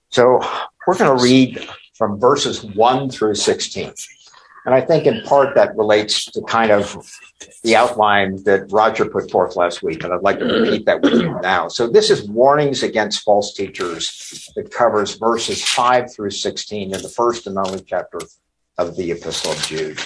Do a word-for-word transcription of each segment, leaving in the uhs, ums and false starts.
So we're going to read from verses one through sixteen. And I think in part that relates to kind of the outline that Roger put forth last week, and I'd like to repeat that with you now. So this is warnings against false teachers that covers verses five through sixteen in the first and only chapter of the Epistle of Jude.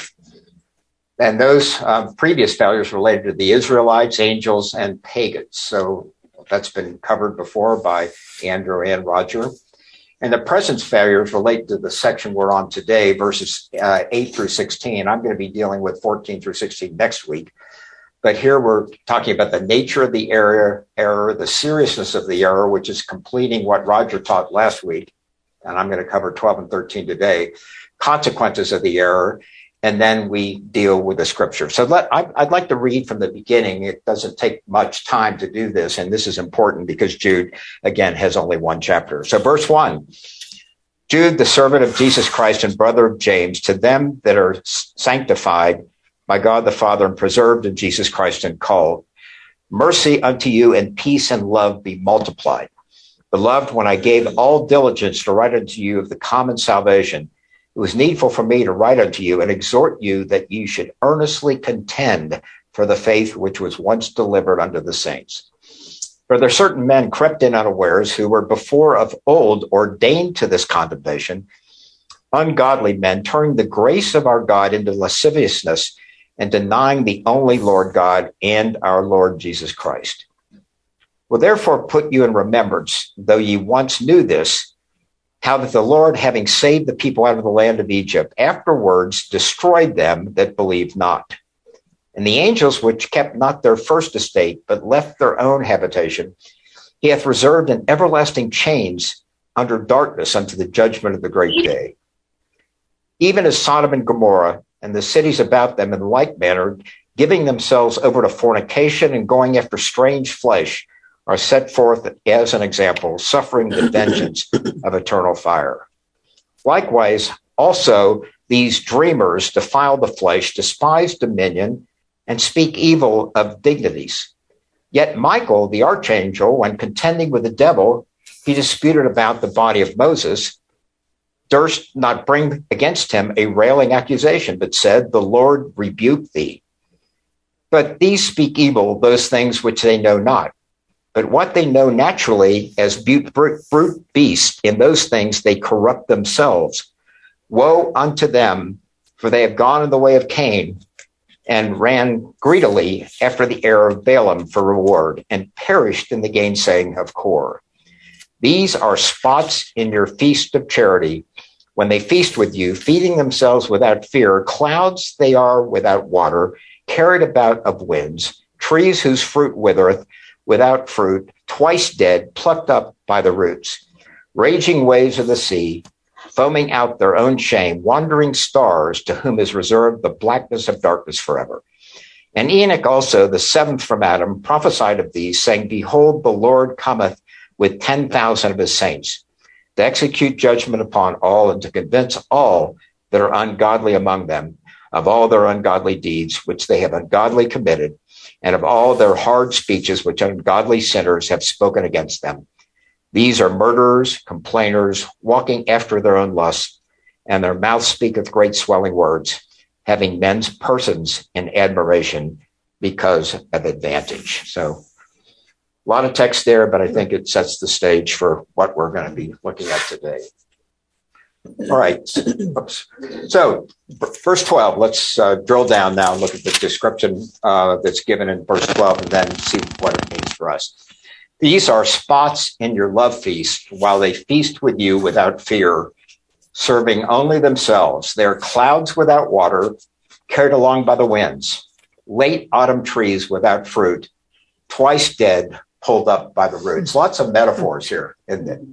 And those um, previous failures related to the Israelites, angels, and pagans. So that's been covered before by Andrew and Roger. And the present failures relate to the section we're on today, verses uh, eight through sixteen. I'm going to be dealing with fourteen through sixteen next week. But here we're talking about the nature of the error, error, the seriousness of the error, which is completing what Roger taught last week. And I'm going to cover twelve and thirteen today, consequences of the error, and then we deal with the scripture. So let, I, I'd like to read from the beginning. It doesn't take much time to do this, and this is important because Jude, again, has only one chapter. So verse one, Jude, the servant of Jesus Christ and brother of James, to them that are sanctified by God the Father and preserved in Jesus Christ and called, mercy unto you and peace and love be multiplied. Beloved, when I gave all diligence to write unto you of the common salvation, it was needful for me to write unto you and exhort you that you should earnestly contend for the faith which was once delivered unto the saints. For there are certain men crept in unawares who were before of old ordained to this condemnation, ungodly men turning the grace of our God into lasciviousness and denying the only Lord God and our Lord Jesus Christ. Will therefore put you in remembrance, though ye once knew this, how that the Lord, having saved the people out of the land of Egypt, afterwards destroyed them that believed not. And the angels which kept not their first estate, but left their own habitation, he hath reserved in everlasting chains under darkness unto the judgment of the great day. Even as Sodom and Gomorrah and the cities about them in like manner, giving themselves over to fornication and going after strange flesh, are set forth as an example, suffering the vengeance of eternal fire. Likewise, also these dreamers defile the flesh, despise dominion, and speak evil of dignities. Yet Michael, the archangel, when contending with the devil, he disputed about the body of Moses, durst not bring against him a railing accusation, but said, the Lord rebuke thee. But these speak evil, those things which they know not. But what they know naturally as brute, brute beasts, in those things they corrupt themselves. Woe unto them, for they have gone in the way of Cain, and ran greedily after the error of Balaam for reward, and perished in the gainsaying of Kor. These are spots in your feast of charity, when they feast with you, feeding themselves without fear. Clouds they are without water, carried about of winds, trees whose fruit withereth, without fruit, twice dead, plucked up by the roots, raging waves of the sea, foaming out their own shame, wandering stars to whom is reserved the blackness of darkness forever. And Enoch also, the seventh from Adam, prophesied of these, saying, behold, the Lord cometh with ten thousand of his saints, to execute judgment upon all and to convince all that are ungodly among them of all their ungodly deeds, which they have ungodly committed, and of all their hard speeches which ungodly sinners have spoken against them. These are murderers, complainers, walking after their own lusts, and their mouth speaketh great swelling words, having men's persons in admiration because of advantage. So a lot of text there, but I think it sets the stage for what we're going to be looking at today. All right. Oops. So verse twelve, let's uh, drill down now and look at the description uh, that's given in verse twelve and then see what it means for us. These are spots in your love feast while they feast with you without fear, serving only themselves. They're clouds without water, carried along by the winds, late autumn trees without fruit, twice dead, pulled up by the roots. Lots of metaphors here, isn't it?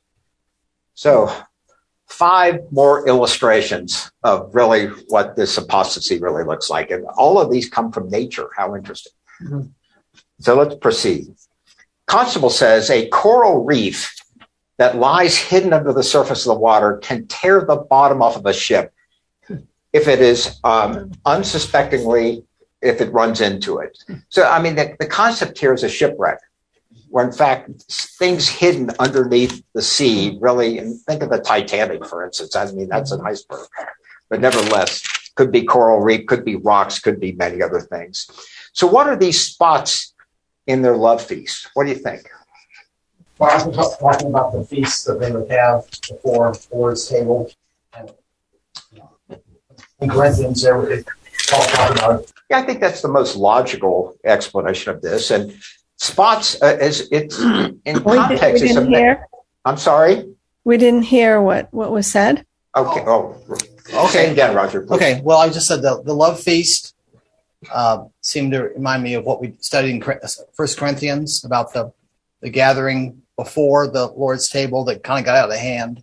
So five more illustrations of really what this apostasy really looks like. And all of these come from nature. How interesting. Mm-hmm. So let's proceed. Constable says a coral reef that lies hidden under the surface of the water can tear the bottom off of a ship if it is um, unsuspectingly, if it runs into it. So, I mean, the, the concept here is a shipwreck. were in fact things hidden underneath the sea, really. And think of the Titanic, for instance. I mean, that's an iceberg. But nevertheless, could be coral reef, could be rocks, could be many other things. So what are these spots in their love feast? What do you think? Well, I was talking about the feasts that they would have before the Lord's table. And, you know, in Corinthians, there were Paul talking about it. Yeah, I think that's the most logical explanation of this. And spots, uh, is it's in we context. Did, we didn't hear. I'm sorry. We didn't hear what, what was said. Okay. Oh, okay. Say it again, Roger. Please. Okay. Well, I just said the the love feast uh, seemed to remind me of what we studied in First Corinthians about the the gathering before the Lord's table that kind of got out of hand.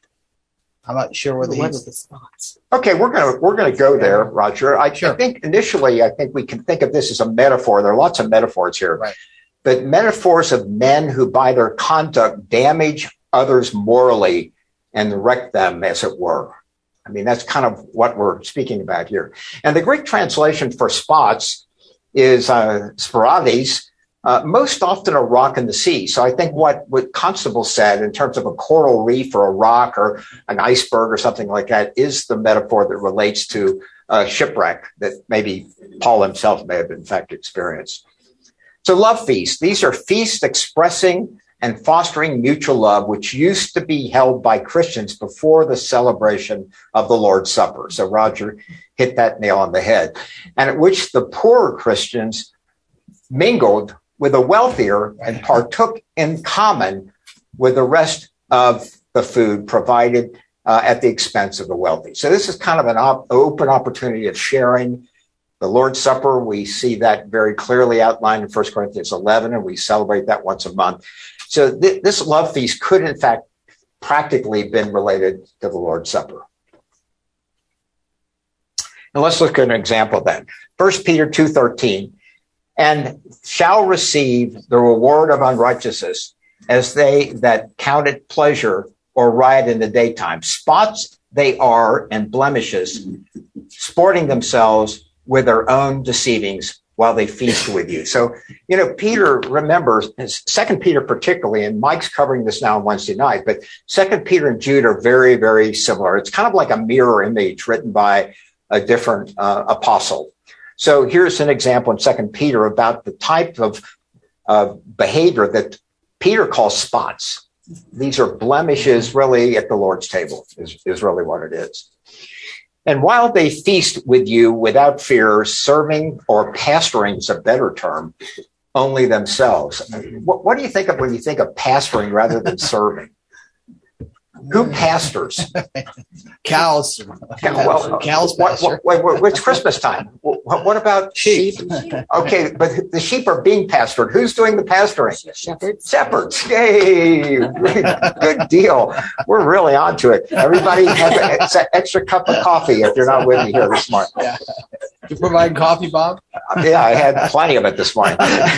I'm not sure whether What's the spots? Okay, we're gonna we're gonna go there, Roger. I, Sure. I think initially, I think we can think of this as a metaphor. There are lots of metaphors here, Right. but metaphors of men who, by their conduct, damage others morally and wreck them, as it were. I mean, that's kind of what we're speaking about here. And the Greek translation for spots is uh, sporades. Uh, most often a rock in the sea. So I think what, what Constable said in terms of a coral reef or a rock or an iceberg or something like that is the metaphor that relates to a shipwreck that maybe Paul himself may have in fact experienced. So love feasts. These are feasts expressing and fostering mutual love, which used to be held by Christians before the celebration of the Lord's Supper. So Roger hit that nail on the head. And at which the poorer Christians mingled with the wealthier and partook in common with the rest of the food provided uh, at the expense of the wealthy. So this is kind of an op- open opportunity of sharing. The Lord's Supper, we see that very clearly outlined in First Corinthians eleven, and we celebrate that once a month. So th- this love feast could, in fact, practically been related to the Lord's Supper. And let's look at an example then. First Peter two thirteen. And shall receive the reward of unrighteousness as they that count it pleasure or riot in the daytime. Spots they are and blemishes, sporting themselves with their own deceivings while they feast with you. So, you know, Peter remembers, Second Peter particularly, and Mike's covering this now on Wednesday night, but Second Peter and Jude are very, very similar. It's kind of like a mirror image written by a different uh, apostle. So here's an example in Second Peter about the type of uh, behavior that Peter calls spots. These are blemishes really at the Lord's table is, is really what it is. And while they feast with you without fear, serving or pastoring is a better term, only themselves. What, what do you think of when you think of pastoring rather than serving? Who pastors? Cows. Well, Cows what, pasture. what, what, it's Christmas time. What, what about sheep? Okay, but the sheep are being pastored. Who's doing the pastoring? Shepherds. Shepherds. Yay! Good deal. We're really onto it. Everybody has an extra cup of coffee if you're not with me here this morning. Yeah. You provide coffee, Bob? Yeah, I had plenty of it this morning.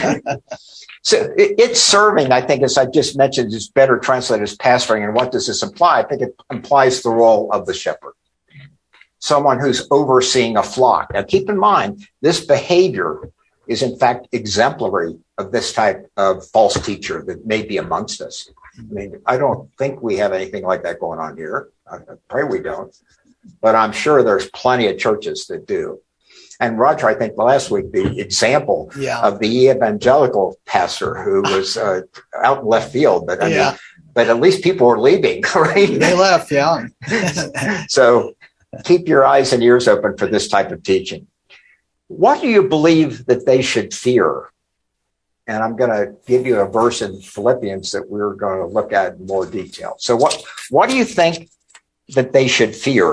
So it, it's serving, I think, as I just mentioned, is better translated as pastoring. And what does this imply? I think it implies the role of the shepherd, someone who's overseeing a flock. Now, keep in mind, this behavior is, in fact, exemplary of this type of false teacher that may be amongst us. I mean, I don't think we have anything like that going on here. I, I pray we don't. But I'm sure there's plenty of churches that do. And Roger, I think last week, the example Yeah. of the evangelical pastor who was uh, out in left field, but I Yeah. mean, but at least people were leaving, right? They left, yeah. So keep your eyes and ears open for this type of teaching. What do you believe that they should fear? And I'm going to give you a verse in Philippians that we're going to look at in more detail. So what, what do you think that they should fear?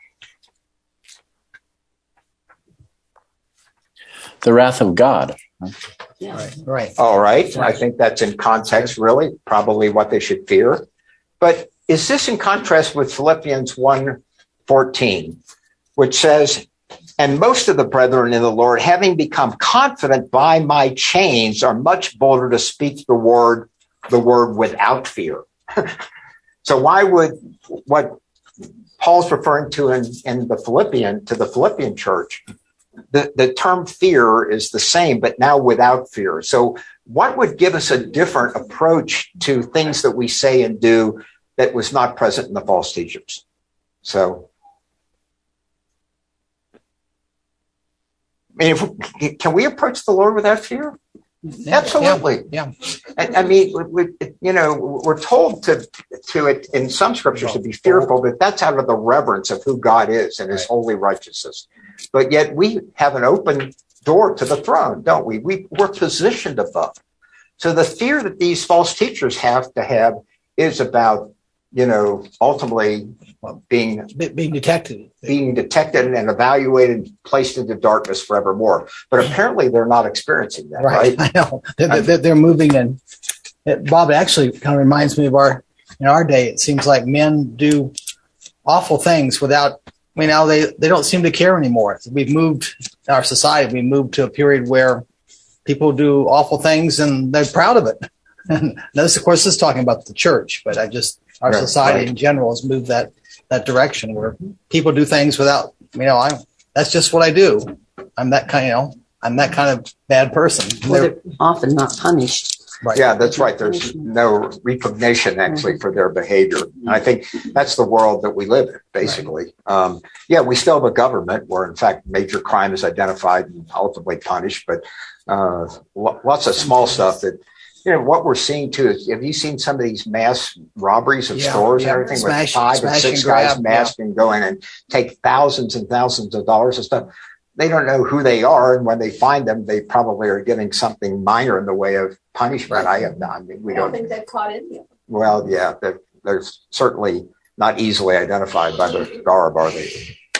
The wrath of God. Right, right. All right. I think that's in context, really, probably what they should fear. But is this in contrast with Philippians one fourteen, which says, and most of the brethren in the Lord, having become confident by my chains, are much bolder to speak the word, the word without fear. So why would what Paul's referring to in, in the Philippian, to the Philippian church, the, the term fear is the same, but now without fear. So what would give us a different approach to things that we say and do that was not present in the false teachers? So, I mean, if, can we approach the Lord without fear? Yeah, Absolutely. Yeah. I, I mean, we, you know, we're told to to it in some scriptures to be fearful, but that's out of the reverence of who God is and his holy righteousness. But yet we have an open door to the throne, don't we? we we're positioned above. So the fear that these false teachers have to have is about, you know, ultimately being being detected, being detected and evaluated, placed into darkness forevermore. But apparently they're not experiencing that, right? right? I know they're, they're, they're moving, and it, Bob, it actually kind of reminds me of our in our day. It seems like men do awful things without. I mean, now they they don't seem to care anymore. We've moved our society. We moved to a period where people do awful things and they're proud of it. And this, of course, is talking about the church, but I just our right, society right. in general has moved that that direction where people do things without, you know, I that's just what I do. I'm that kind, you know, I'm that kind of bad person. Well, they're often not punished. Right. Yeah, that's right. There's no recognition actually for their behavior. And I think that's the world that we live in, basically. Right. Um, yeah, we still have a government where, in fact, major crime is identified and ultimately punished, but uh, lots of small stuff that, you know, what we're seeing too is, have you seen some of these mass robberies of yeah, stores yeah, and everything smash, with five and six and guys grab, masked yeah. and go in and take thousands and thousands of dollars of stuff? They don't know who they are, and when they find them, they probably are getting something minor in the way of punishment. I have not. I mean, we I don't, don't think they've caught any of them. Well, yeah, they're, they're certainly not easily identified by the garb, are they?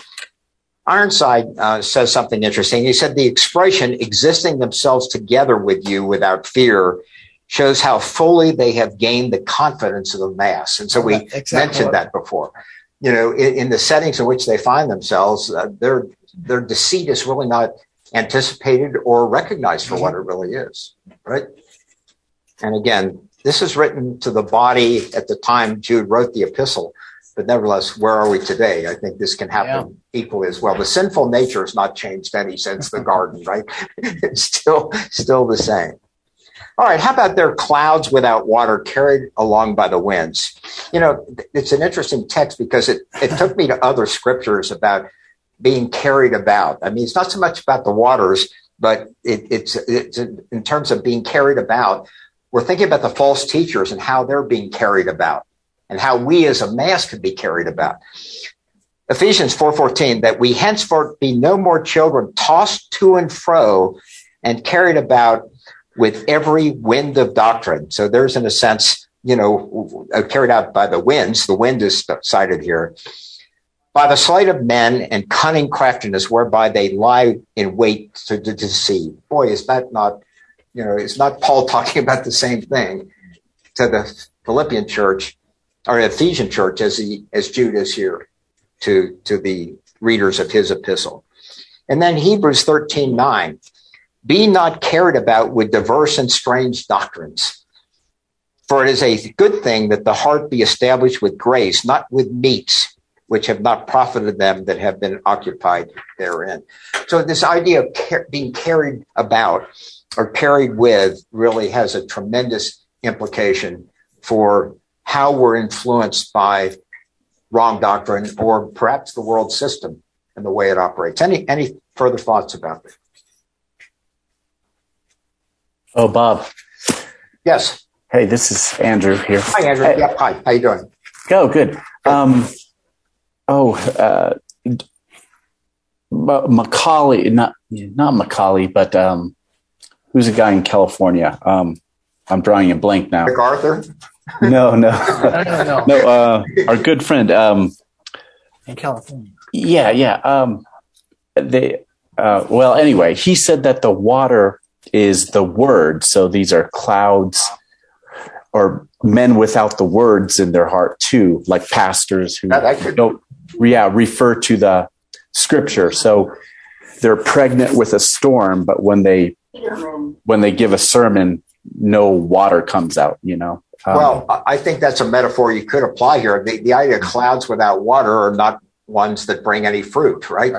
Ironside uh, says something interesting. He said the expression "existing themselves together with you without fear" shows how fully they have gained the confidence of the mass. And so we exactly. mentioned that before. You know, in, in the settings in which they find themselves, uh, their their deceit is really not anticipated or recognized for what it really is, right? And again, this is written to the body at the time Jude wrote the epistle, but nevertheless, where are we today? I think this can happen yeah. equally as well. The sinful nature has not changed any since the garden, right? It's still still the same. All right, how about their clouds without water carried along by the winds? You know, it's an interesting text because it, it took me to other scriptures about being carried about. I mean, it's not so much about the waters, but it, it's, it's in terms of being carried about. We're thinking about the false teachers and how they're being carried about and how we as a mass could be carried about. Ephesians four fourteen, that we henceforth be no more children tossed to and fro and carried about with every wind of doctrine. So there's, in a sense, you know, carried out by the winds. The wind is cited here. By the sleight of men and cunning craftiness whereby they lie in wait to, to deceive. Boy, is that not, you know, is not Paul talking about the same thing to the Philippian church or Ephesian church as he, as Jude is here to, to the readers of his epistle. And then Hebrews thirteen nine. Be not carried about with diverse and strange doctrines. For it is a good thing that the heart be established with grace, not with meats, which have not profited them that have been occupied therein. So this idea of car- being carried about or carried with really has a tremendous implication for how we're influenced by wrong doctrine or perhaps the world system and the way it operates. Any, any further thoughts about this? Oh, Bob. Yes. Hey, this is Andrew here. Hi, Andrew. Hey. Yeah, hi. How you doing? Go, good. Um, oh, uh, Macaulay, not not Macaulay, but um, who's a guy in California? Um, I'm drawing a blank now. MacArthur? No, no, no. no. Uh, our good friend. Um, in California. Yeah, yeah. Um, they. Uh, well, anyway, he said that the water is the word. So these are clouds or men without the words in their heart too, like pastors who don't yeah, refer to the scripture. So they're pregnant with a storm, but when they when they give a sermon, no water comes out, you know. Um, well, I think that's a metaphor you could apply here. The, the idea of clouds without water are not ones that bring any fruit, right? Right.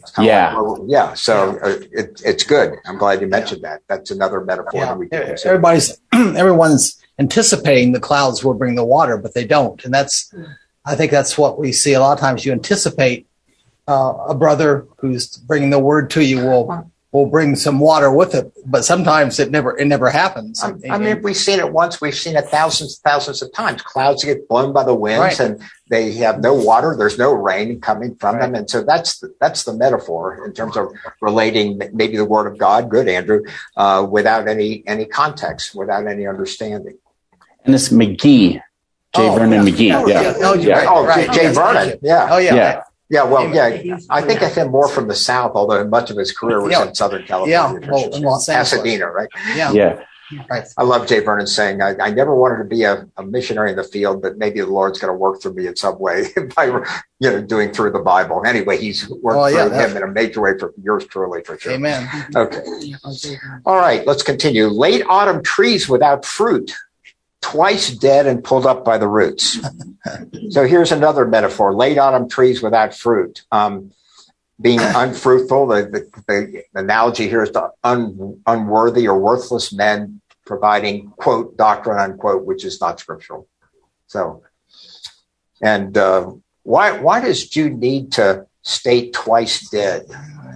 It's kinda Yeah. like, well, yeah. So uh, it, it's good. I'm glad you mentioned that. That's another metaphor Yeah. that we can consider. Everybody's everyone's anticipating the clouds will bring the water, but they don't. And that's, I think that's what we see a lot of times. You anticipate uh, a brother who's bringing the word to you will will bring some water with it, but sometimes it never it never happens. I, I mean, if we've seen it once, we've seen it thousands, thousands of times. Clouds get blown by the winds, Right. and they have no water. There's no rain coming from Right. them, and so that's the, that's the metaphor in terms of relating maybe the word of God. Good, Andrew, uh, without any any context, without any understanding. And it's McGee, J. Oh, Vernon yeah. McGee. Oh, Yeah. yeah. Oh, you're Yeah. right. Oh, right. Jay, Jay Yes, Vernon, thank you. yeah. Oh yeah. Yeah. Yeah, well, Amen. yeah, I think of him more from the South, although much of his career was Yeah. in Southern Yeah, California. well, in Los Angeles. Pasadena, right? Yeah. Yeah. Right. I love Jay Vernon saying, I, I never wanted to be a, a missionary in the field, but maybe the Lord's going to work through me in some way by, you know, doing through the Bible. Anyway, he's worked Oh, yeah, through that- him in a major way for yours truly, for sure. Amen. Okay. All right, let's continue. Late autumn trees without fruit, twice dead and pulled up by the roots. So here's another metaphor. Late autumn trees without fruit. Um, being unfruitful, the, the, the analogy here is to un, unworthy or worthless men providing, quote, doctrine, unquote, which is not scriptural. So, and uh, why why does Jude need to state twice dead?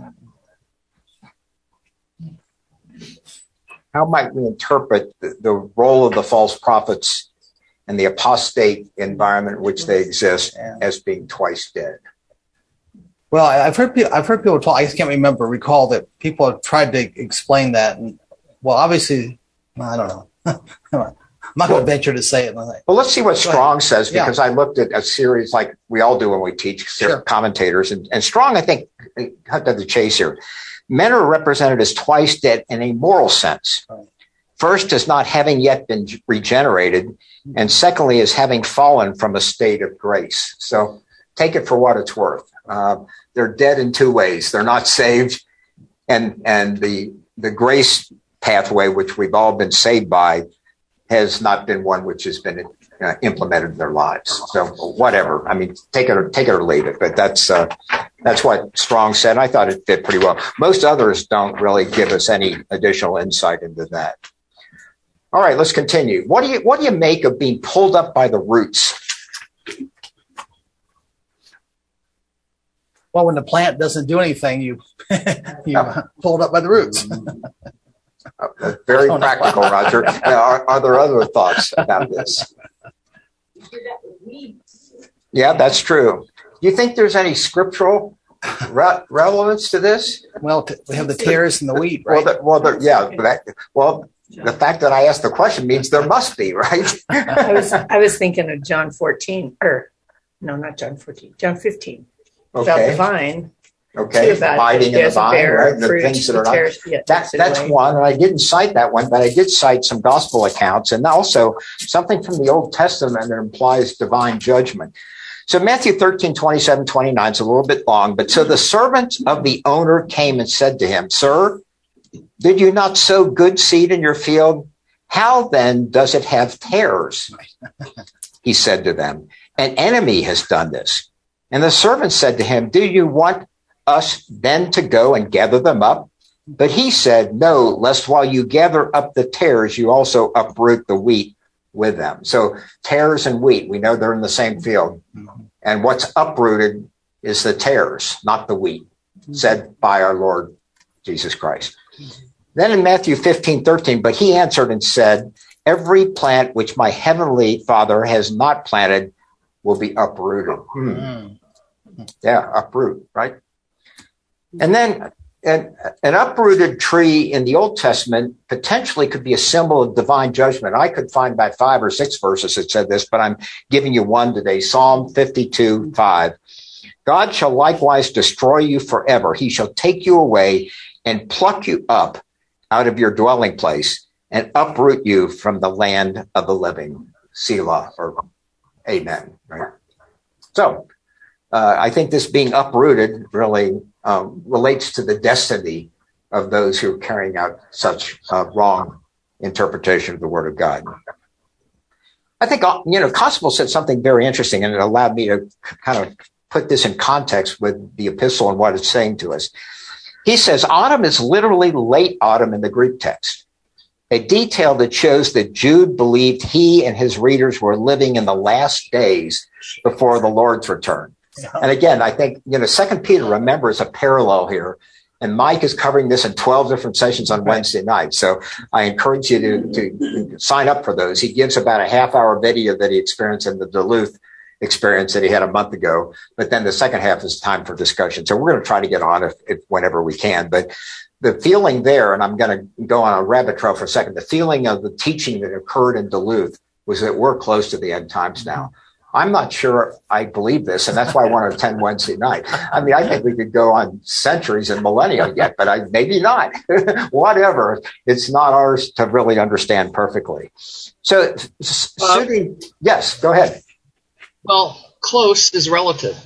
How might we interpret the, the role of the false prophets and the apostate environment in which they exist as being twice dead? Well, I- I've heard people, I've heard people talk. I just can't remember, recall that people have tried to explain that. And well, obviously, I don't know. I'm not going to venture to say it. Well, let's see what Go Strong says, Yeah. because I looked at a series like we all do when we teach Sure. commentators, and, and Strong, I think, cut to the chase here. Men are represented as twice dead in a moral sense. Right. First, as not having yet been regenerated, and secondly, as having fallen from a state of grace. So take it for what it's worth. Uh, they're dead in two ways. They're not saved, and and the the grace pathway, which we've all been saved by, has not been one which has been uh, implemented in their lives. So whatever. I mean, take it or take it or leave it. But that's uh, that's what Strong said. I thought it fit pretty well. Most others don't really give us any additional insight into that. All right, let's continue. What do you what do you make of being pulled up by the roots? Well, when the plant doesn't do anything, you you pull it up by the roots. Uh, very practical, Roger. Now, are, are there other thoughts about this? Yeah, that's true. Do you think there's any scriptural re- relevance to this? Well, t- we have the tares and the wheat, right? Well, the, well, the, yeah. That, well, the fact that I asked the question means there must be, right? I was I was thinking of John fourteen, or no, not John fourteen, John fifteen. About the Okay. vine. Okay. Too bad Abiding in the there's a vine, bear right? And the fruit, things that the are not. tares- yeah, That, takes it that's away. one, and I didn't cite that one, but I did cite some gospel accounts and also something from the Old Testament that implies divine judgment. So Matthew thirteen, twenty-seven, twenty-nine is a little bit long, but so the servant of the owner came and said to him, "Sir, did you not sow good seed in your field? How then does it have tares?" He said to them, "An enemy has done this." And the servant said to him, "Do you want us then to go and gather them up?" But he said, "No, lest while you gather up the tares, you also uproot the wheat with them." So tares and wheat, we know they're in the same field. And what's uprooted is the tares, not the wheat, said by our Lord Jesus Christ. Then in Matthew fifteen, thirteen, but he answered and said, "Every plant which my heavenly Father has not planted will be uprooted." Hmm. Mm. Yeah, uproot, right? And then an, an uprooted tree in the Old Testament potentially could be a symbol of divine judgment. I could find about five or six verses that said this, but I'm giving you one today. Psalm fifty-two, five. God shall likewise destroy you forever. He shall take you away and pluck you up out of your dwelling place and uproot you from the land of the living. Selah, or amen, right? So, Uh, I think this being uprooted really um, relates to the destiny of those who are carrying out such uh, wrong interpretation of the Word of God. I think, uh, you know, Constable said something very interesting, and it allowed me to kind of put this in context with the epistle and what it's saying to us. He says autumn is literally late autumn in the Greek text, a detail that shows that Jude believed he and his readers were living in the last days before the Lord's return. Yeah. And again, I think, you know, Second Peter, remember, is a parallel here. And Mike is covering this in twelve different sessions on Wednesday night. So I encourage you to, to sign up for those. He gives about a half hour video that he experienced in the Duluth experience that he had a month ago. But then the second half is time for discussion. So we're going to try to get on if, if whenever we can. But the feeling there, and I'm going to go on a rabbit trail for a second, the feeling of the teaching that occurred in Duluth was that we're close to the end times now. I'm not sure I believe this, and that's why I want to attend Wednesday night. I mean, I think we could go on centuries and millennia yet, but I, maybe not. Whatever. It's not ours to really understand perfectly. So, uh, shooting, yes, go ahead. Well, close is relative.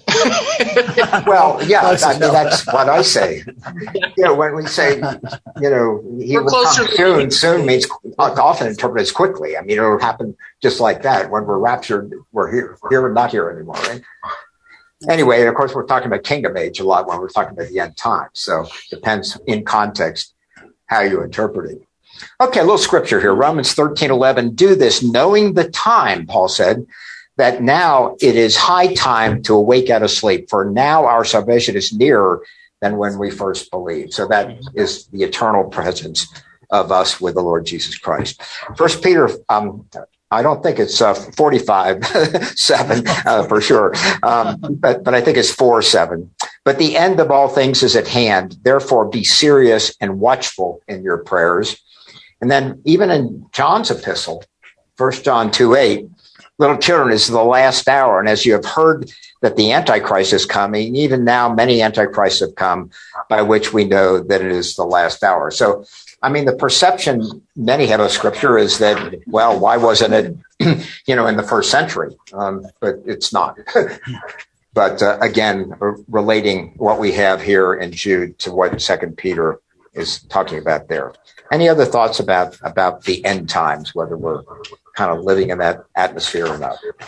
Well, yeah, I mean, that's what I say. You know, when we say, you know, he we're will come soon, soon means often interpreted as quickly. I mean, it'll happen just like that. When we're raptured, we're here, here and not here anymore, right? Anyway, and of course, we're talking about kingdom age a lot when we're talking about the end times. So it depends in context how you interpret it. Okay, a little scripture here. Romans thirteen eleven. Do this, knowing the time, Paul said, that now it is high time to awake out of sleep, for now our salvation is nearer than when we first believed. So that is the eternal presence of us with the Lord Jesus Christ. First Peter, um, I don't think it's uh, forty-five, seven uh, for sure, um, but, but I think it's four, seven. But the end of all things is at hand. Therefore, be serious and watchful in your prayers. And then even in John's epistle, First John two, eight, little children, is the last hour. And as you have heard that the Antichrist is coming, even now many Antichrists have come, by which we know that it is the last hour. So, I mean, the perception many have of Scripture is that, well, why wasn't it, you know, in the first century? Um, but it's not. But uh, again, relating what we have here in Jude to what Second Peter is talking about there. Any other thoughts about, about the end times, whether we're kind of living in that atmosphere or not? I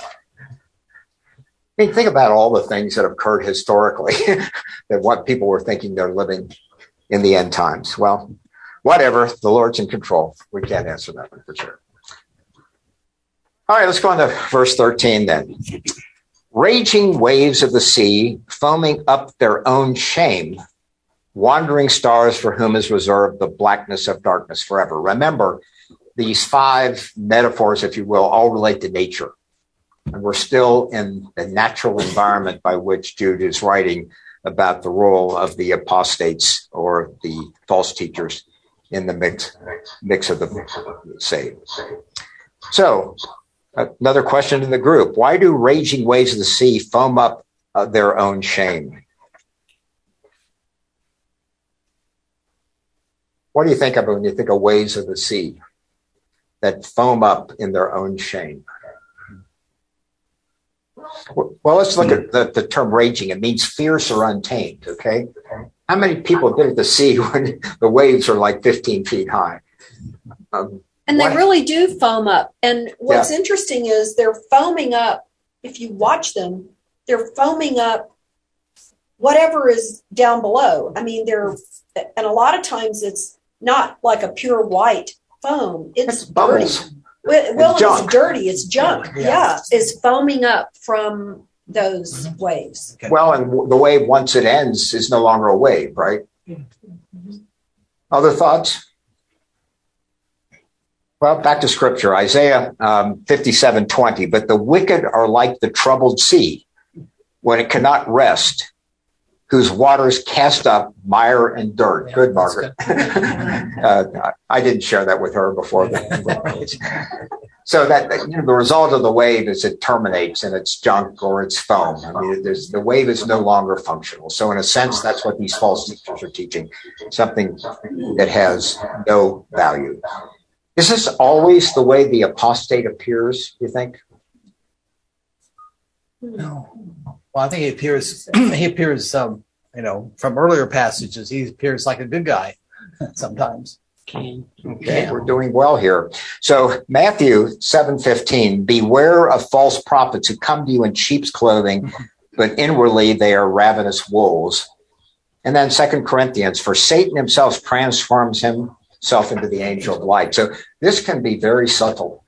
mean, think about all the things that have occurred historically, that what people were thinking they're living in the end times. Well, whatever, the Lord's in control. We can't answer that one for sure. All right, let's go on to verse thirteen then. Raging waves of the sea, foaming up their own shame, wandering stars for whom is reserved the blackness of darkness forever. Remember, these five metaphors, if you will, all relate to nature. And we're still in the natural environment by which Jude is writing about the role of the apostates or the false teachers in the mix, mix of the saved. So, another question in the group. Why do raging waves of the sea foam up uh, their own shame? What do you think of when you think of waves of the sea that foam up in their own shame? Well, let's look at the, the term raging. It means fierce or untamed, okay? How many people have been at the sea when the waves are like fifteen feet high? Um, and they what? really do foam up. And what's yeah. interesting is they're foaming up. If you watch them, they're foaming up whatever is down below. I mean, they're, and a lot of times it's not like a pure white foam. It's, it's dirty. bubbles. Well, well it's, it's dirty. It's junk. Yeah. yeah. It's foaming up from those mm-hmm. waves. Okay. Well, and w- the wave, once it ends, is no longer a wave, right? Mm-hmm. Other thoughts? Well, back to Scripture, Isaiah um, fifty-seven twenty. But the wicked are like the troubled sea when it cannot rest, whose waters cast up mire and dirt. Yeah, good, Margaret. Good. uh, I didn't share that with her before. So that, you know, the result of the wave is it terminates and it's junk or it's foam. I mean, there's, the wave is no longer functional. So in a sense, that's what these false teachers are teaching, something that has no value. Is this always the way the apostate appears, you think? No. Well, I think he appears, he appears, um, you know, from earlier passages, he appears like a good guy sometimes. Okay, yeah. We're doing well here. So Matthew seven fifteen, beware of false prophets who come to you in sheep's clothing, but inwardly they are ravenous wolves. And then Second Corinthians, for Satan himself transforms himself into the angel of light. So this can be very subtle.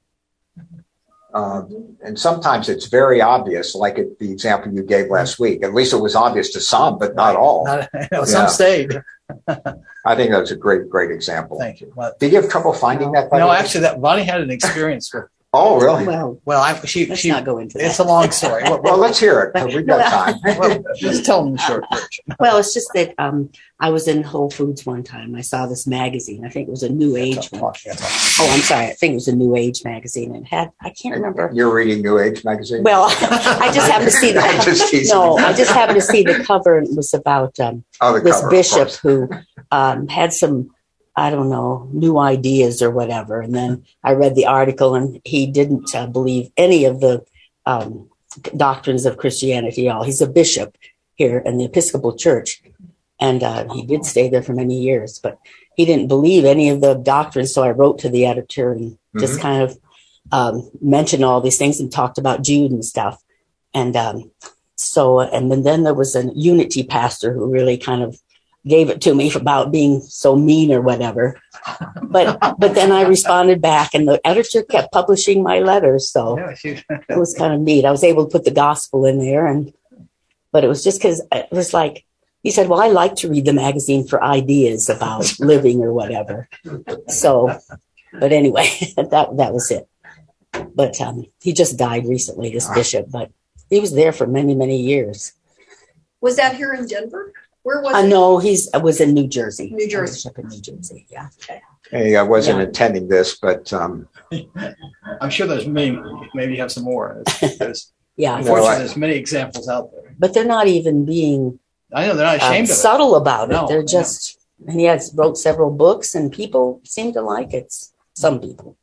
Uh, and sometimes it's very obvious, like it, the example you gave last week. At least it was obvious to some, but not all. Not, you know, some Yeah. stayed. I think that was a great, great example. Thank you. But, Did you have trouble finding that? by the no, way? actually, that Bonnie had an experience with. Oh, really? Well, Well, I, she let's she. not go into that. It's a long story. Well, Well, let's hear it. 'Cause we've got time. well, just tell them the short version. Well, it's just that um, I was in Whole Foods one time. I saw this magazine. I think it was a New Age one. Talk, yeah, talk. Oh, I'm sorry. I think it was a New Age magazine. It had, I can't remember. You're reading New Age magazine? Well, I just happened to see the I'm just teasing. no. I just happened to see the cover, and it was about um, Oh, the this cover, of bishop course. who um, had some, I don't know, new ideas or whatever. And then I read the article, and he didn't uh, believe any of the um, doctrines of Christianity at all. He's a bishop here in the Episcopal Church, and uh, he did stay there for many years, but he didn't believe any of the doctrines. So I wrote to the editor and just Mhm. kind of um, mentioned all these things and talked about Jude and stuff. And um, so, and then, then there was a Unity pastor who really kind of gave it to me about being so mean or whatever. But but then I responded back, and the editor kept publishing my letters. So Yeah, she, it was kind of neat. I was able to put the gospel in there, and but it was just because it was like he said, "Well, I like to read the magazine for ideas about living or whatever." So, but anyway, that that was it. But um, he just died recently, this bishop. But he was there for many many years. Was that here in Denver? Where was I it? know he's was in New Jersey. New Jersey. Bishop in New Jersey. Yeah. Hey, I wasn't Yeah. intending this, but um, I'm sure there's many. Maybe you have some more. There's, there's, Yeah. No, unfortunately, I- there's many examples out there. But they're not even being I know they're not um, ashamed of it. subtle about it. No, They're no. just, and he has wrote several books, and people seem to like it. Some people.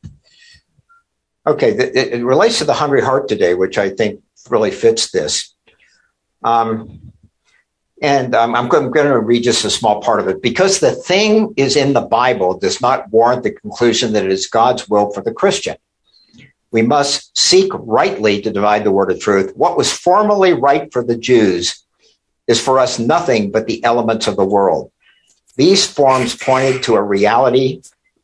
okay, th- it, it relates to the Hungry Heart today, which I think really fits this. Um, and um, I'm, going, I'm going to read just a small part of it. Because the thing is in the Bible does not warrant the conclusion that it is God's will for the Christian. We must seek rightly to divide the word of truth. What was formerly right for the Jews is for us nothing but the elements of the world. These forms pointed to a reality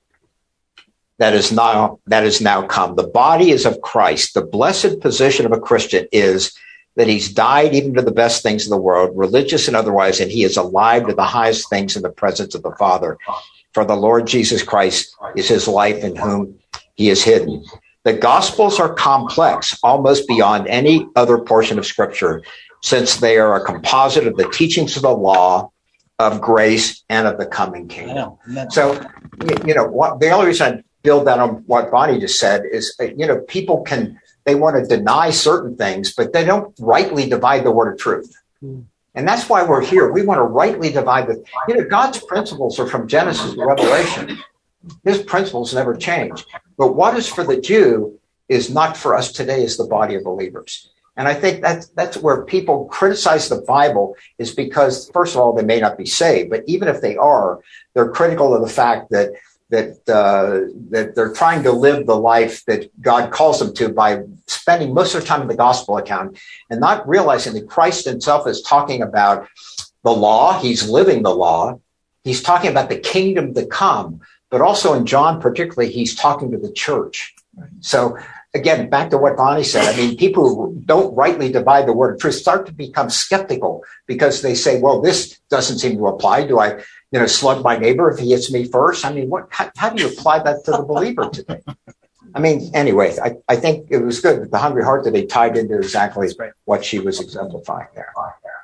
that is now that is now come. The body is of Christ. The blessed position of a Christian is that he's died even to the best things of the world, religious and otherwise, and he is alive to the highest things in the presence of the Father. For the Lord Jesus Christ is his life in whom he is hidden. The Gospels are complex, almost beyond any other portion of Scripture, since they are a composite of the teachings of the law, of grace, and of the coming I kingdom. know. And that's- So, you you know, what, the only reason I build that on what Bonnie just said is, uh, you know, people can, they want to deny certain things, but they don't rightly divide the word of truth. Mm. And that's why we're here. We want to rightly divide the, you know, God's principles are from Genesis to Revelation. His principles never change. But what is for the Jew is not for us today as the body of believers. And I think that's, that's where people criticize the Bible is because, first of all, they may not be saved, but even if they are, they're critical of the fact that that uh, that they're trying to live the life that God calls them to by spending most of their time in the gospel account and not realizing that Christ himself is talking about the law. He's living the law. He's talking about the kingdom to come, but also in John particularly, he's talking to the church. So again, back to what Bonnie said, I mean, people who don't rightly divide the word of truth start to become skeptical because they say, well, this doesn't seem to apply. Do I, you know, slug my neighbor if he hits me first? I mean, what? How, how do you apply that to the believer today? I mean, anyway, I, I think it was good that the Hungry Heart today tied into exactly what she was exemplifying there.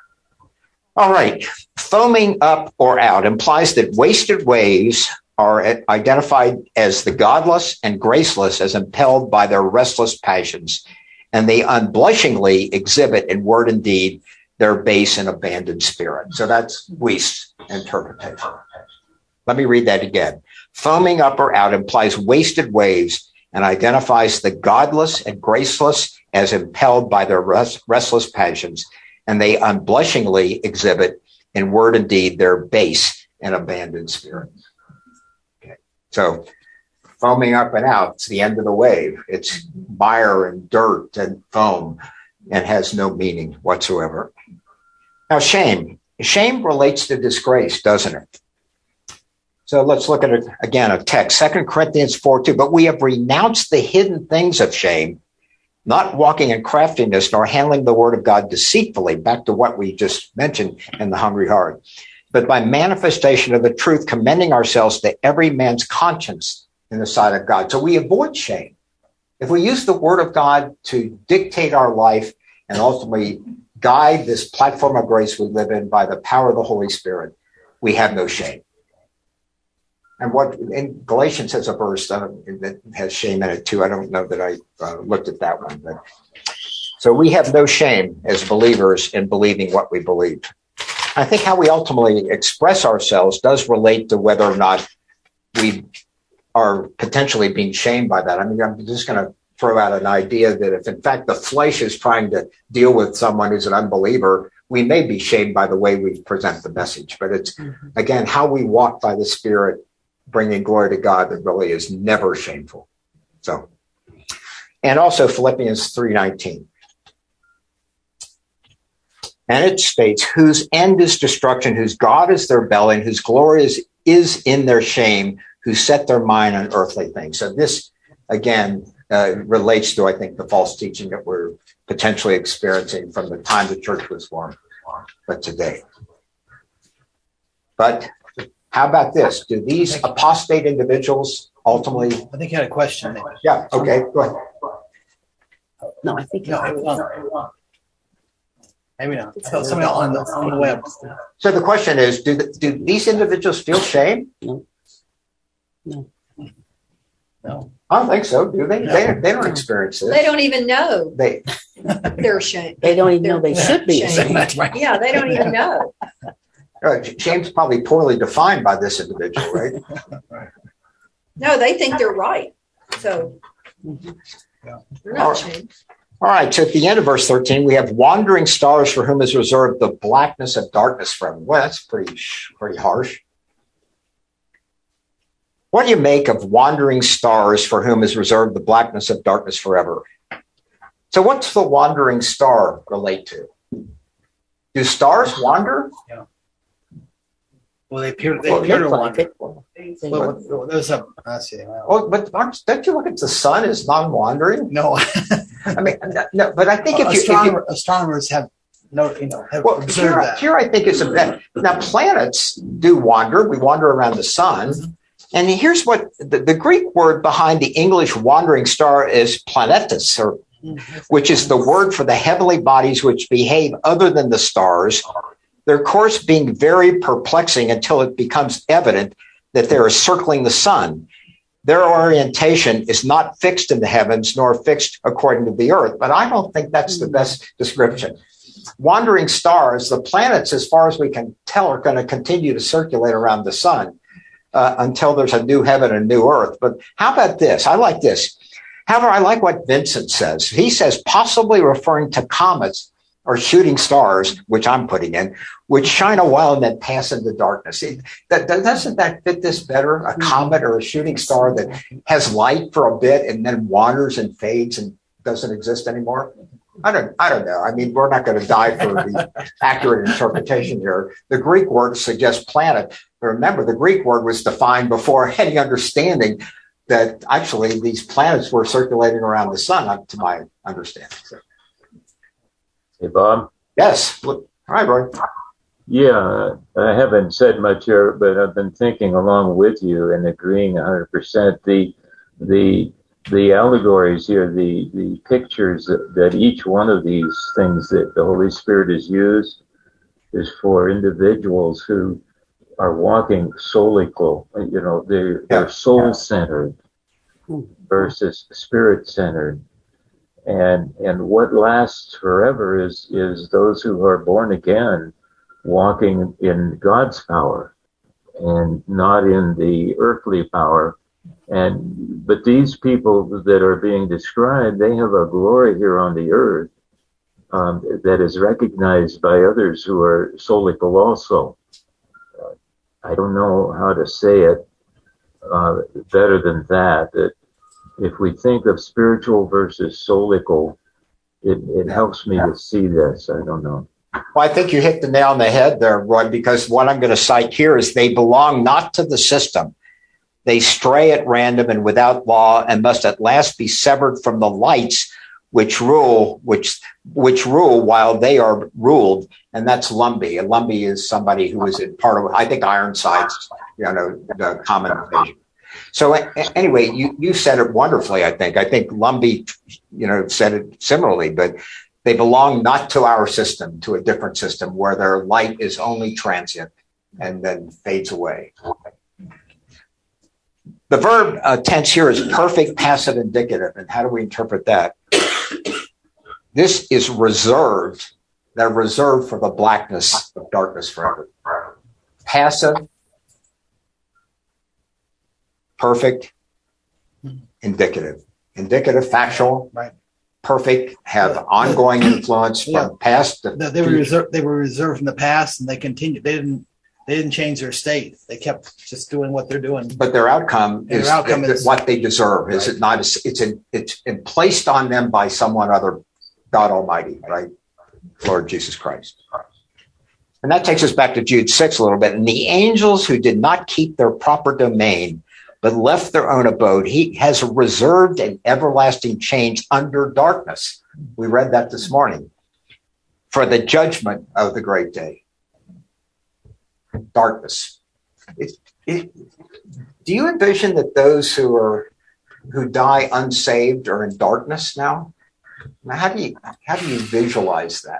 All right. Foaming up or out implies that wasted waves are identified as the godless and graceless as impelled by their restless passions, and they unblushingly exhibit in word and deed their base and abandoned spirit. So that's Wuest's interpretation. Let me read that again. Foaming up or out implies wasted waves and identifies the godless and graceless as impelled by their rest, restless passions, and they unblushingly exhibit in word and deed their base and abandoned spirit. Okay, so foaming up and out, it's the end of the wave. It's mire and dirt and foam. and has no meaning whatsoever. Now, shame. Shame relates to disgrace, doesn't it? So let's look at it again, a text, Second Corinthians four two. But we have renounced the hidden things of shame, not walking in craftiness, nor handling the word of God deceitfully, back to what we just mentioned in the hungry heart, but by manifestation of the truth, commending ourselves to every man's conscience in the sight of God. So we avoid shame. If we use the word of God to dictate our life and ultimately guide this platform of grace we live in by the power of the Holy Spirit, we have no shame. And what in Galatians has a verse uh, that has shame in it too. I don't know that I uh, looked at that one, but so we have no shame as believers in believing what we believe. I think how we ultimately express ourselves does relate to whether or not we are potentially being shamed by that. I mean, I'm just going to throw out an idea that if in fact the flesh is trying to deal with someone who's an unbeliever, we may be shamed by the way we present the message. But it's, mm-hmm. again, how we walk by the Spirit, bringing glory to God, that really is never shameful. So, and also Philippians three nineteen. And it states, whose end is destruction, whose God is their belly, and whose glory is, is in their shame, who set their mind on earthly things. So this, again, uh, relates to, I think, the false teaching that we're potentially experiencing from the time the church was formed, but today. But how about this? Do these apostate individuals ultimately... I think you had a question there. Yeah, okay, go ahead. No, I think no, it's no. Maybe not. So somebody on the, on the web. So the question is, do the, do these individuals feel shame? No. No. No. I don't think so, do they? No. They, they don't experience this. They don't even know They, they're ashamed. They don't even know they They're should be ashamed. ashamed. That's right. Yeah, they don't even know. uh, shame's probably poorly defined by this individual, right? No, they think they're right. So Yeah. they're not ashamed. All right, so at the end of verse thirteen, we have wandering stars for whom is reserved the blackness of darkness forever. Well, that's pretty, pretty harsh. What do you make of wandering stars for whom is reserved the blackness of darkness forever? So what's the wandering star relate to? Do stars wander? Yeah. Well, they appear, they Well, it appear to looked like wander. it. Well, well, there's a, let's see. Well, Oh, but aren't- don't you look at the sun as non-wandering? no. I mean, no, but I think if you, if you Astronomer, astronomers have no, you know, have well, observed here, that. here I think is a bit. Now, planets do wander. We wander around the sun. Mm-hmm. And here's what the, the Greek word behind the English wandering star is planetus, or which is the word for the heavenly bodies which behave other than the stars, their course being very perplexing until it becomes evident that they are circling the sun. Their orientation is not fixed in the heavens, nor fixed according to the earth. But I don't think that's the best description. Wandering stars, the planets, as far as we can tell, are going to continue to circulate around the sun uh, until there's a new heaven and new earth. But how about this? I like this. However, I like what Vincent says. He says, possibly referring to comets or shooting stars, which I'm putting in, which shine a while and then pass into darkness. It, that, that, doesn't that fit this better? A comet or a shooting star that has light for a bit and then wanders and fades and doesn't exist anymore? I don't, I don't know. I mean, we're not going to die for the accurate interpretation here. The Greek word suggests planet. But remember, the Greek word was defined before any understanding that actually these planets were circulating around the sun, up to my understanding. So. Hey, Bob. Yes. All right, Roy. Yeah, I haven't said much here, but I've been thinking along with you and agreeing one hundred percent. The the the allegories here, the the pictures that, that each one of these things that the Holy Spirit has used is for individuals who are walking solical. You know, they're, they're soul-centered versus spirit-centered. And and what lasts forever is is those who are born again, walking in God's power and not in the earthly power. And but these people that are being described, they have a glory here on the earth um, that is recognized by others who are solical also. Uh, I don't know how to say it uh, better than that, that if we think of spiritual versus solical, it, it helps me to see this. I don't know. Well, I think you hit the nail on the head there, Roy, because what I'm going to cite here is they belong not to the system. They stray at random and without law and must at last be severed from the lights which rule, which which rule while they are ruled. And that's Lumbee. And Lumbee is somebody who was in part of, I think, Ironside's, you know, the common invasion. So anyway, you, you said it wonderfully, I think. I think Lumbee, you know, said it similarly, but they belong not to our system, to a different system where their light is only transient and then fades away. The verb uh, tense here is perfect, passive, indicative. And how do we interpret that? This is reserved. They're reserved for the blackness of darkness forever. Passive, perfect, indicative. Indicative, factual. Right. Perfect, have ongoing influence from Yeah. past. To They, they were reserved. They were reserved in the past, and they continued. They didn't. They didn't change their state. They kept just doing what they're doing. But their outcome Their is outcome th- is- what they deserve. Is Right. it not? It's it's, in, it's in placed on them by someone other, God Almighty, right? Lord Jesus Christ. And that takes us back to Jude six a little bit. And the angels who did not keep their proper domain, but left their own abode, he has reserved an everlasting change under darkness. We read that this morning. For the judgment of the great day. Darkness. It, it, do you envision that those who are who die unsaved are in darkness now? Now, how do you how do you visualize that?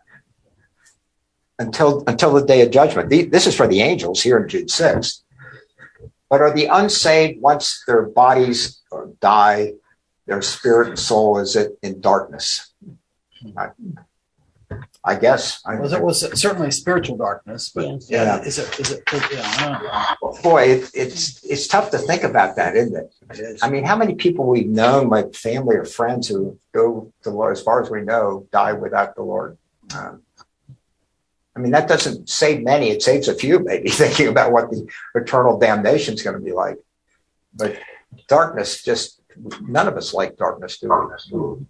Until until the day of judgment. The, this is for the angels here in Jude six. But are the unsaved, once their bodies die, their spirit and soul is it in darkness? I, I guess. I, Was it was certainly spiritual darkness, but Yes. yeah, Yeah. is it is it? Yeah, I don't know. Boy, it, it's it's tough to think about that, isn't it? It is. I mean, how many people we've known, like family or friends, who go to the Lord, as far as we know, die without the Lord? Um, I mean, that doesn't save many. It saves a few, maybe, thinking about what the eternal damnation is going to be like. But darkness, just none of us like darkness, do we?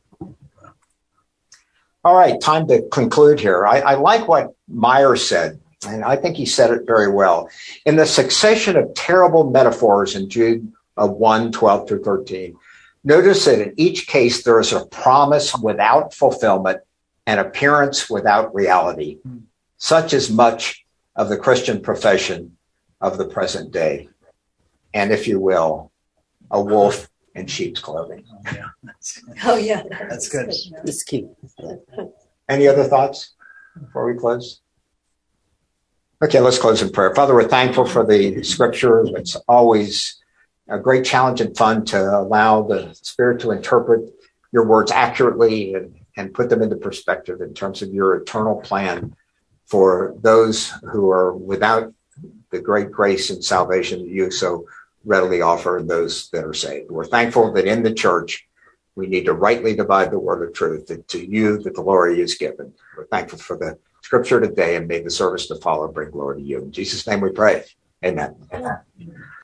All right, time to conclude here. I, I like what Meyer said, and I think he said it very well. In the succession of terrible metaphors in Jude of one, twelve through thirteen, notice that in each case there is a promise without fulfillment, an appearance without reality. Such is much of the Christian profession of the present day. And if you will, a wolf in sheep's clothing. Oh, yeah, that's, Oh, yeah. that's good. It's cute. Any other thoughts before we close? Okay, let's close in prayer. Father, we're thankful for the scripture. It's always a great challenge and fun to allow the Spirit to interpret your words accurately and, and put them into perspective in terms of your eternal plan for those who are without the great grace and salvation that you so readily offer and those that are saved. We're thankful that in the church, we need to rightly divide the word of truth, that to you the glory is given. We're thankful for the scripture today, and may the service to follow bring glory to you. In Jesus' name we pray. Amen. Amen.